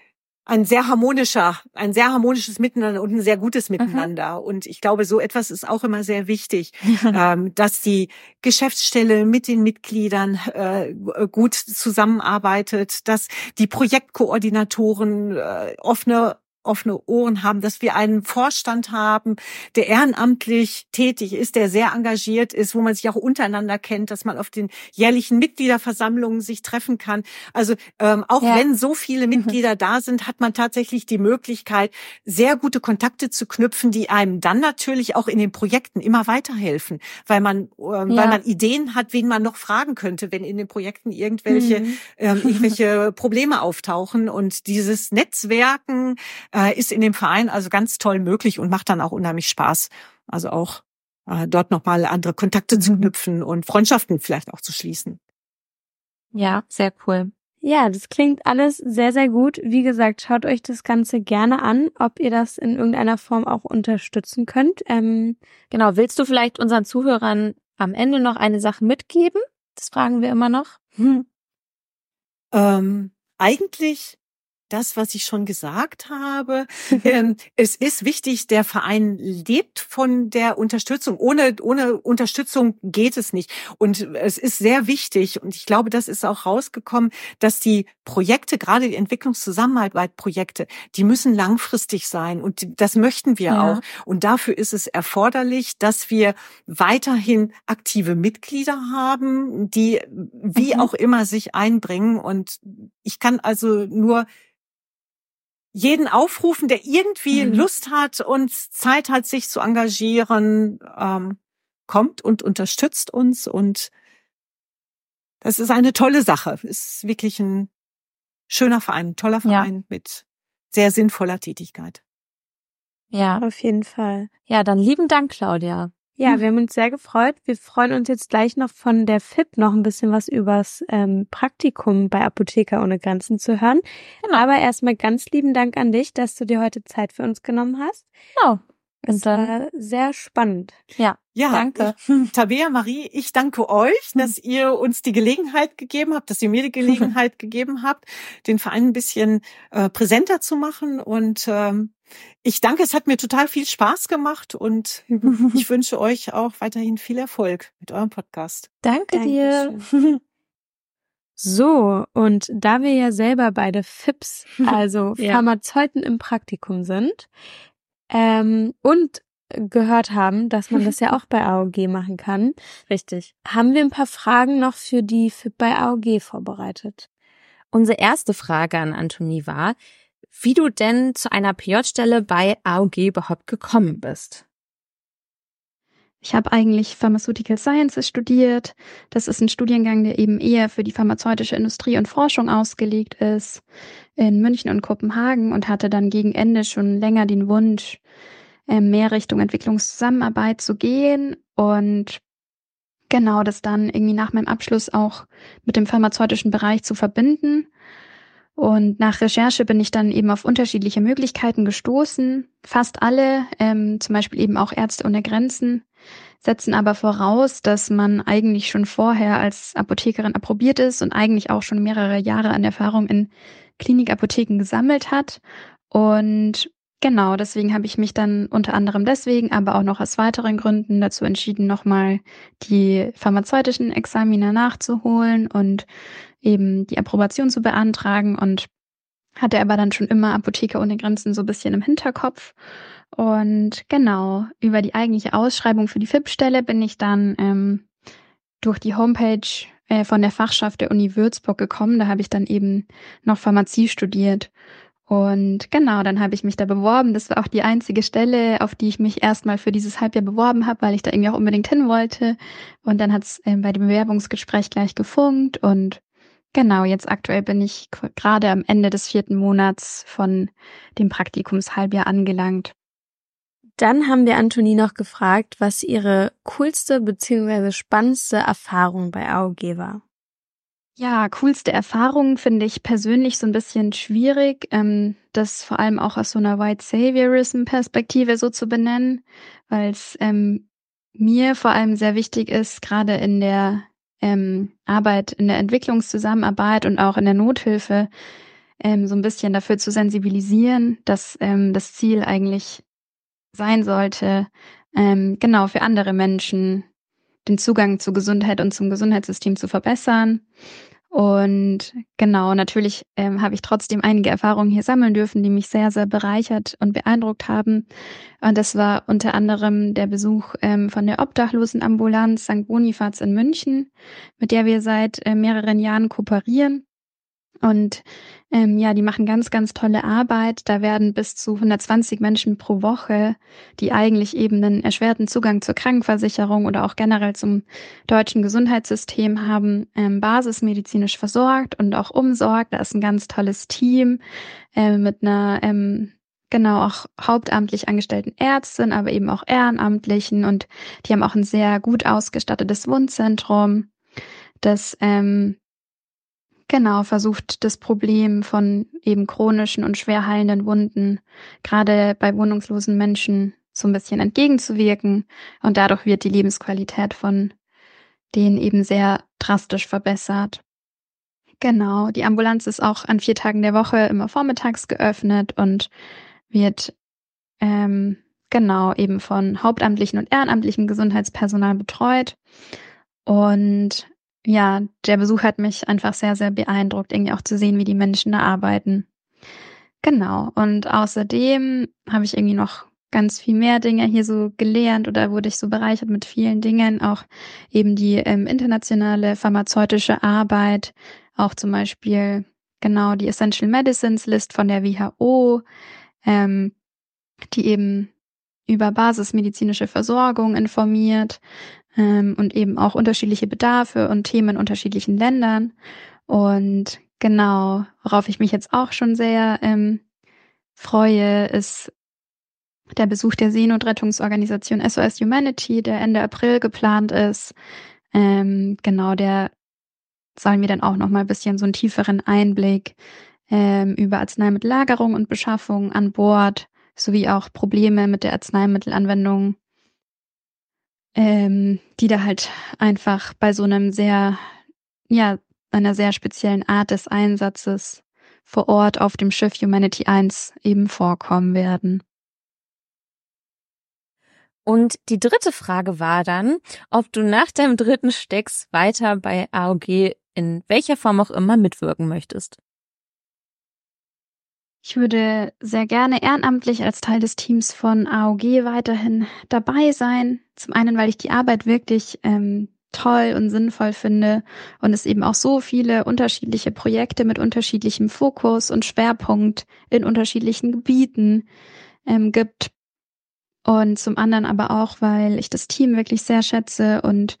harmonisches Miteinander und ein sehr gutes Miteinander. Und ich glaube, so etwas ist auch immer sehr wichtig, dass die Geschäftsstelle mit den Mitgliedern gut zusammenarbeitet, dass die Projektkoordinatoren offene Ohren haben, dass wir einen Vorstand haben, der ehrenamtlich tätig ist, der sehr engagiert ist, wo man sich auch untereinander kennt, dass man auf den jährlichen Mitgliederversammlungen sich treffen kann. Also wenn so viele Mitglieder da sind, hat man tatsächlich die Möglichkeit, sehr gute Kontakte zu knüpfen, die einem dann natürlich auch in den Projekten immer weiterhelfen, weil man Ideen hat, wen man noch fragen könnte, wenn in den Projekten irgendwelche Probleme auftauchen. Und dieses Netzwerken ist in dem Verein also ganz toll möglich und macht dann auch unheimlich Spaß. Also auch dort nochmal andere Kontakte zu knüpfen und Freundschaften vielleicht auch zu schließen. Ja, sehr cool. Ja, das klingt alles sehr, sehr gut. Wie gesagt, schaut euch das Ganze gerne an, ob ihr das in irgendeiner Form auch unterstützen könnt. Genau, willst du vielleicht unseren Zuhörern am Ende noch eine Sache mitgeben? Das fragen wir immer noch. Eigentlich das, was ich schon gesagt habe. Es ist wichtig, der Verein lebt von der Unterstützung. Ohne Unterstützung geht es nicht. Und es ist sehr wichtig, und ich glaube, das ist auch rausgekommen, dass die Projekte, gerade die Entwicklungszusammenarbeitsprojekte, die müssen langfristig sein. Und das möchten wir auch. Und dafür ist es erforderlich, dass wir weiterhin aktive Mitglieder haben, die wie auch immer sich einbringen. Und ich kann also nur jeden aufrufen, der irgendwie Lust hat und Zeit hat, sich zu engagieren, kommt und unterstützt uns. Und das ist eine tolle Sache. Es ist wirklich ein schöner Verein, ein toller Verein mit sehr sinnvoller Tätigkeit. Ja, auf jeden Fall. Ja, dann lieben Dank, Claudia. Ja, wir haben uns sehr gefreut. Wir freuen uns jetzt gleich noch von der FIP noch ein bisschen was übers Praktikum bei Apotheker ohne Grenzen zu hören. Genau. Aber erstmal ganz lieben Dank an dich, dass du dir heute Zeit für uns genommen hast. Genau. Es war sehr spannend. Ja, Ja, danke. Tabea, Marie, ich danke euch, dass ihr uns die Gelegenheit gegeben habt, dass ihr mir die Gelegenheit gegeben habt, den Verein ein bisschen präsenter zu machen. Und ich danke, es hat mir total viel Spaß gemacht und ich wünsche euch auch weiterhin viel Erfolg mit eurem Podcast. Danke dir. So, und da wir ja selber beide FIPs, also Ja. Pharmazeuten im Praktikum sind, und gehört haben, dass man das ja auch bei AOG machen kann, Richtig. haben wir ein paar Fragen noch für die FIP bei AOG vorbereitet. Unsere erste Frage an Antonie war, wie du denn zu einer PJ-Stelle bei AOG überhaupt gekommen bist. Ich habe eigentlich Pharmaceutical Sciences studiert. Das ist ein Studiengang, der eben eher für die pharmazeutische Industrie und Forschung ausgelegt ist, in München und Kopenhagen, und hatte dann gegen Ende schon länger den Wunsch, mehr Richtung Entwicklungszusammenarbeit zu gehen und genau das dann irgendwie nach meinem Abschluss auch mit dem pharmazeutischen Bereich zu verbinden. Und nach Recherche bin ich dann eben auf unterschiedliche Möglichkeiten gestoßen. Fast alle, zum Beispiel eben auch Ärzte ohne Grenzen, setzen aber voraus, dass man eigentlich schon vorher als Apothekerin approbiert ist und eigentlich auch schon mehrere Jahre an Erfahrung in Klinikapotheken gesammelt hat. Und genau, deswegen habe ich mich dann unter anderem deswegen, aber auch noch aus weiteren Gründen dazu entschieden, nochmal die pharmazeutischen Examina nachzuholen und eben die Approbation zu beantragen, und hatte aber dann schon immer Apotheker ohne Grenzen so ein bisschen im Hinterkopf. Und genau, über die eigentliche Ausschreibung für die FIP-Stelle bin ich dann durch die Homepage von der Fachschaft der Uni Würzburg gekommen. Da habe ich dann eben noch Pharmazie studiert. Und genau, dann habe ich mich da beworben. Das war auch die einzige Stelle, auf die ich mich erstmal für dieses Halbjahr beworben habe, weil ich da irgendwie auch unbedingt hin wollte. Und dann hat es bei dem Bewerbungsgespräch gleich gefunkt. Und genau, jetzt aktuell bin ich gerade am Ende des 4. Monats von dem Praktikumshalbjahr angelangt. Dann haben wir Antonie noch gefragt, was ihre coolste bzw. spannendste Erfahrung bei AOG war. Ja, coolste Erfahrung finde ich persönlich so ein bisschen schwierig, das vor allem auch aus so einer White Saviorism-Perspektive so zu benennen, weil es mir vor allem sehr wichtig ist, gerade in der Arbeit, in der Entwicklungszusammenarbeit und auch in der Nothilfe, so ein bisschen dafür zu sensibilisieren, dass das Ziel eigentlich sein sollte, genau, für andere Menschen den Zugang zur Gesundheit und zum Gesundheitssystem zu verbessern. Und genau, natürlich habe ich trotzdem einige Erfahrungen hier sammeln dürfen, die mich sehr, sehr bereichert und beeindruckt haben. Und das war unter anderem der Besuch von der Obdachlosenambulanz St. Bonifaz in München, mit der wir seit mehreren Jahren kooperieren. Und ja, die machen ganz, ganz tolle Arbeit. Da werden bis zu 120 Menschen pro Woche, die eigentlich eben einen erschwerten Zugang zur Krankenversicherung oder auch generell zum deutschen Gesundheitssystem haben, basismedizinisch versorgt und auch umsorgt. Da ist ein ganz tolles Team mit einer genau auch hauptamtlich angestellten Ärztin, aber eben auch Ehrenamtlichen. Und die haben auch ein sehr gut ausgestattetes Wundzentrum, das genau versucht, das Problem von eben chronischen und schwer heilenden Wunden gerade bei wohnungslosen Menschen so ein bisschen entgegenzuwirken. Und dadurch wird die Lebensqualität von denen eben sehr drastisch verbessert. Genau, die Ambulanz ist auch an 4 Tagen der Woche immer vormittags geöffnet und wird genau eben von hauptamtlichen und ehrenamtlichem Gesundheitspersonal betreut. Und ja, der Besuch hat mich einfach sehr, sehr beeindruckt, irgendwie auch zu sehen, wie die Menschen da arbeiten. Genau. Und außerdem habe ich irgendwie noch ganz viel mehr Dinge hier so gelernt oder wurde ich so bereichert mit vielen Dingen. Auch eben die internationale pharmazeutische Arbeit, auch zum Beispiel genau die Essential Medicines List von der WHO, die eben über basismedizinische Versorgung informiert. Und eben auch unterschiedliche Bedarfe und Themen in unterschiedlichen Ländern. Und genau, worauf ich mich jetzt auch schon sehr freue, ist der Besuch der Seenotrettungsorganisation SOS Humanity, der Ende April geplant ist. Genau, der soll mir dann auch noch mal ein bisschen so einen tieferen Einblick über Arzneimittellagerung und Beschaffung an Bord sowie auch Probleme mit der Arzneimittelanwendung, die da halt einfach bei so einem einer sehr speziellen Art des Einsatzes vor Ort auf dem Schiff Humanity 1 eben vorkommen werden. Und die dritte Frage war dann, ob du nach deinem dritten Stecks weiter bei AOG in welcher Form auch immer mitwirken möchtest. Ich würde sehr gerne ehrenamtlich als Teil des Teams von AOG weiterhin dabei sein. Zum einen, weil ich die Arbeit wirklich toll und sinnvoll finde und es eben auch so viele unterschiedliche Projekte mit unterschiedlichem Fokus und Schwerpunkt in unterschiedlichen Gebieten gibt. Und zum anderen aber auch, weil ich das Team wirklich sehr schätze und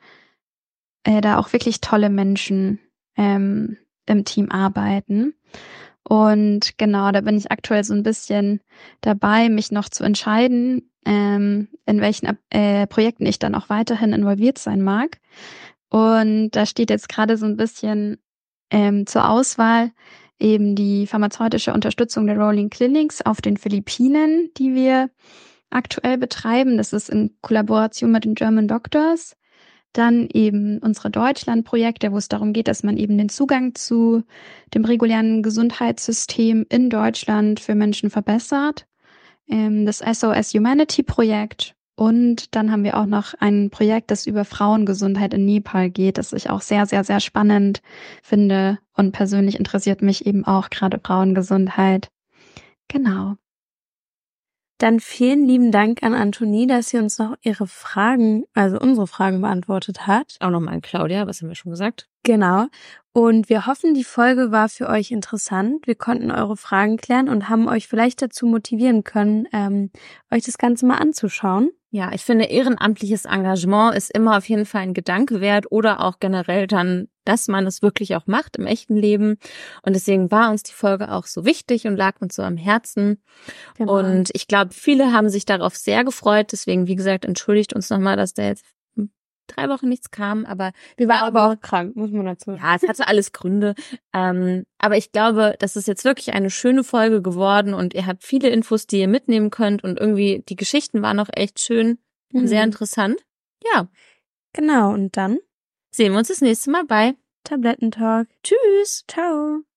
da auch wirklich tolle Menschen im Team arbeiten. Und genau, da bin ich aktuell so ein bisschen dabei, mich noch zu entscheiden, in welchen Projekten ich dann auch weiterhin involviert sein mag. Und da steht jetzt gerade so ein bisschen zur Auswahl eben die pharmazeutische Unterstützung der Rolling Clinics auf den Philippinen, die wir aktuell betreiben. Das ist in Kollaboration mit den German Doctors. Dann eben unsere Deutschland-Projekte, wo es darum geht, dass man eben den Zugang zu dem regulären Gesundheitssystem in Deutschland für Menschen verbessert. Das SOS Humanity-Projekt. Und dann haben wir auch noch ein Projekt, das über Frauengesundheit in Nepal geht, das ich auch sehr, sehr, sehr spannend finde. Und persönlich interessiert mich eben auch gerade Frauengesundheit. Genau. Dann vielen lieben Dank an Antonie, dass sie uns noch ihre Fragen, also unsere Fragen beantwortet hat. Auch nochmal an Claudia, was haben wir schon gesagt? Genau. Und wir hoffen, die Folge war für euch interessant. Wir konnten eure Fragen klären und haben euch vielleicht dazu motivieren können, euch das Ganze mal anzuschauen. Ja, ich finde, ehrenamtliches Engagement ist immer auf jeden Fall ein Gedanke wert oder auch generell dann, dass man es wirklich auch macht im echten Leben. Und deswegen war uns die Folge auch so wichtig und lag uns so am Herzen. Genau. Und ich glaube, viele haben sich darauf sehr gefreut. Deswegen, wie gesagt, entschuldigt uns nochmal, dass da jetzt 3 Wochen nichts kam, aber wir waren aber auch krank, muss man dazu. Ja, es hatte alles Gründe. Aber ich glaube, das ist jetzt wirklich eine schöne Folge geworden und ihr habt viele Infos, die ihr mitnehmen könnt und irgendwie die Geschichten waren auch echt schön und sehr interessant. Ja. Genau, und dann sehen wir uns das nächste Mal bei Tablettentalk. Tschüss. Ciao.